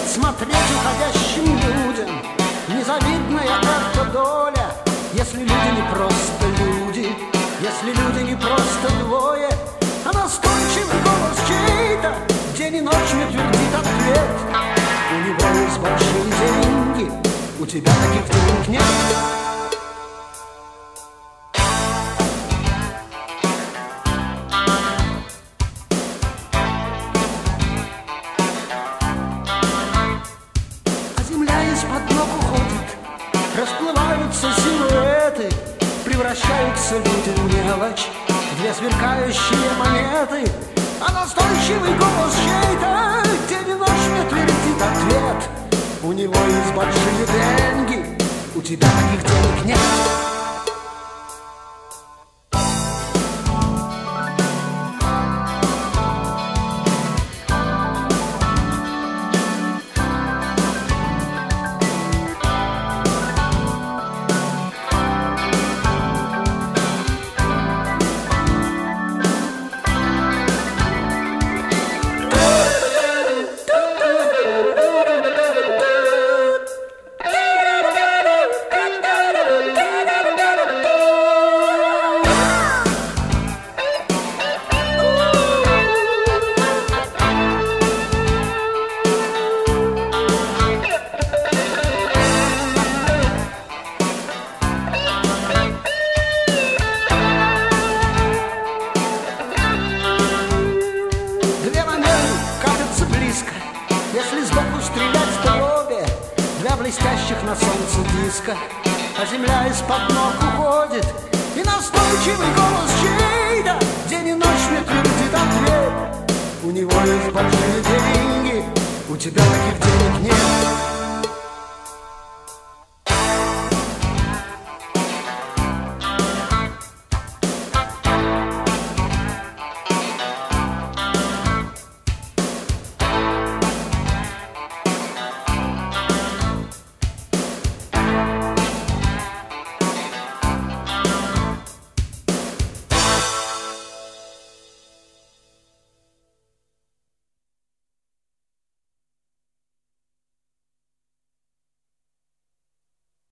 смотреть уходящим людям. Незавидная карта доля, если люди не просто люди, если люди не просто двое, а настойчивый голос чей-то день и ночь мне твердит ответ. У него есть большие деньги, у тебя таких денег нет. Из-под ног уходит, расплываются силуэты, превращаются люди в мелочь, две сверкающие монеты, а настойчивый голос чей-то день и ночь мне твердит ответ. У него есть большие деньги, у тебя таких денег нет. Если сбоку стрелять, то обе для блестящих на солнце диска, а земля из-под ног уходит, и настойчивый голос чей-то день и ночь мне твердит ответ. У него есть большие деньги, у тебя таких денег нет.